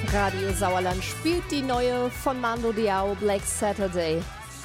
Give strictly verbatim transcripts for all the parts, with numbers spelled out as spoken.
Radio Sauerland spielt die neue von Mando Diao, Black Saturday.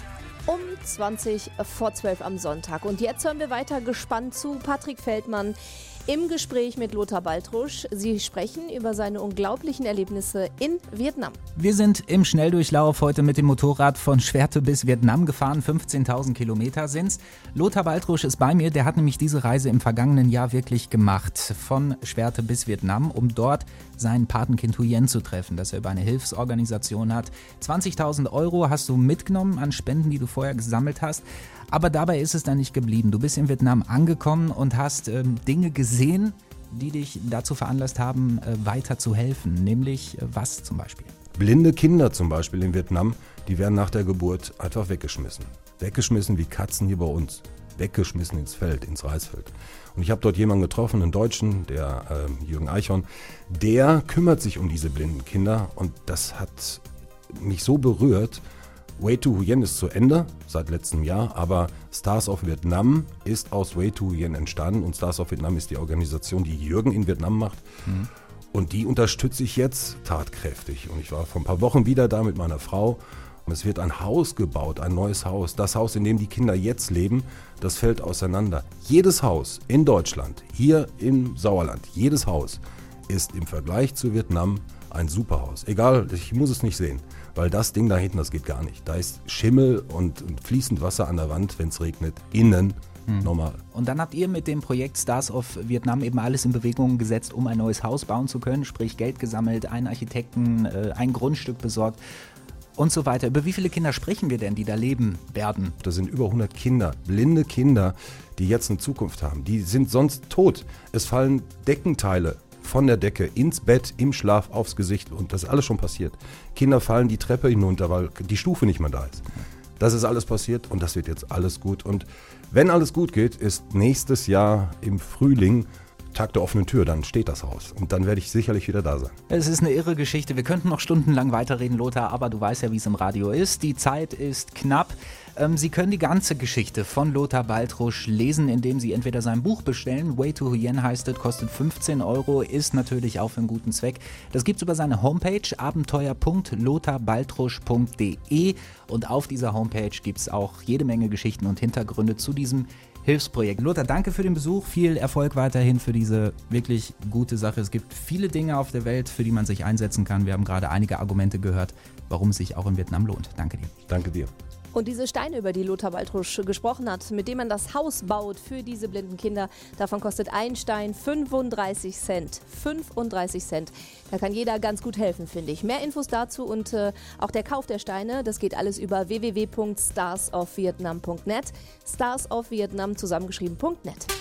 Um zwanzig vor zwölf am Sonntag. Und jetzt hören wir weiter gespannt zu Patrick Feldmann im Gespräch mit Lothar Baltrusch. Sie sprechen über seine unglaublichen Erlebnisse in Vietnam. Wir sind im Schnelldurchlauf heute mit dem Motorrad von Schwerte bis Vietnam gefahren. fünfzehntausend Kilometer sind's. Lothar Baltrusch ist bei mir. Der hat nämlich diese Reise im vergangenen Jahr wirklich gemacht. Von Schwerte bis Vietnam, um dort sein Patenkind Huyen zu treffen, das er über eine Hilfsorganisation hat. zwanzigtausend Euro hast du mitgenommen an Spenden, die du vorher gesammelt hast. Aber dabei ist es dann nicht geblieben. Du bist in Vietnam angekommen und hast ähm, Dinge gesehen, die dich dazu veranlasst haben, äh, weiter zu helfen. Nämlich äh, was zum Beispiel? Blinde Kinder zum Beispiel in Vietnam, die werden nach der Geburt einfach weggeschmissen. Weggeschmissen wie Katzen hier bei uns. Weggeschmissen ins Feld, ins Reisfeld. Und ich habe dort jemanden getroffen, einen Deutschen, der äh, Jürgen Eichhorn, der kümmert sich um diese blinden Kinder und das hat mich so berührt. Way to Huyen ist zu Ende, seit letztem Jahr, aber Stars of Vietnam ist aus Way to Huyen entstanden und Stars of Vietnam ist die Organisation, die Jürgen in Vietnam macht. Mhm. Und die unterstütze ich jetzt tatkräftig. Und ich war vor ein paar Wochen wieder da mit meiner Frau. Und es wird ein Haus gebaut, ein neues Haus. Das Haus, in dem die Kinder jetzt leben, das fällt auseinander. Jedes Haus in Deutschland, hier im Sauerland, jedes Haus ist im Vergleich zu Vietnam ein Superhaus. Egal, ich muss es nicht sehen, weil das Ding da hinten, das geht gar nicht. Da ist Schimmel und, und fließend Wasser an der Wand, wenn es regnet, innen. Hm. Normal. Und dann habt ihr mit dem Projekt Stars of Vietnam eben alles in Bewegung gesetzt, um ein neues Haus bauen zu können, sprich Geld gesammelt, einen Architekten, äh, ein Grundstück besorgt und so weiter. Über wie viele Kinder sprechen wir denn, die da leben werden? Das sind über hundert Kinder, blinde Kinder, die jetzt eine Zukunft haben. Die sind sonst tot. Es fallen Deckenteile von der Decke ins Bett, im Schlaf, aufs Gesicht und das ist alles schon passiert. Kinder fallen die Treppe hinunter, weil die Stufe nicht mehr da ist. Das ist alles passiert und das wird jetzt alles gut. Und wenn alles gut geht, ist nächstes Jahr im Frühling Tag der offenen Tür, dann steht das Haus und dann werde ich sicherlich wieder da sein. Es ist eine irre Geschichte. Wir könnten noch stundenlang weiterreden, Lothar, aber du weißt ja, wie es im Radio ist. Die Zeit ist knapp. Ähm, Sie können die ganze Geschichte von Lothar Baltrusch lesen, indem Sie entweder sein Buch bestellen. Way to Huyen heißt es, kostet fünfzehn Euro, ist natürlich auch für einen guten Zweck. Das gibt's über seine Homepage abenteuer punkt lothar baltrusch punkt de und auf dieser Homepage gibt's auch jede Menge Geschichten und Hintergründe zu diesem Hilfsprojekt. Lothar, danke für den Besuch, viel Erfolg weiterhin für diese wirklich gute Sache. Es gibt viele Dinge auf der Welt, für die man sich einsetzen kann. Wir haben gerade einige Argumente gehört, warum es sich auch in Vietnam lohnt. Danke dir. Danke dir. Und diese Steine, über die Lothar Baltrusch gesprochen hat, mit denen man das Haus baut für diese blinden Kinder, davon kostet ein Stein fünfunddreißig Cent. fünfunddreißig Cent. Da kann jeder ganz gut helfen, finde ich. Mehr Infos dazu und äh, auch der Kauf der Steine, das geht alles über w w w punkt stars of vietnam punkt net. Stars of Vietnam zusammengeschrieben punkt net.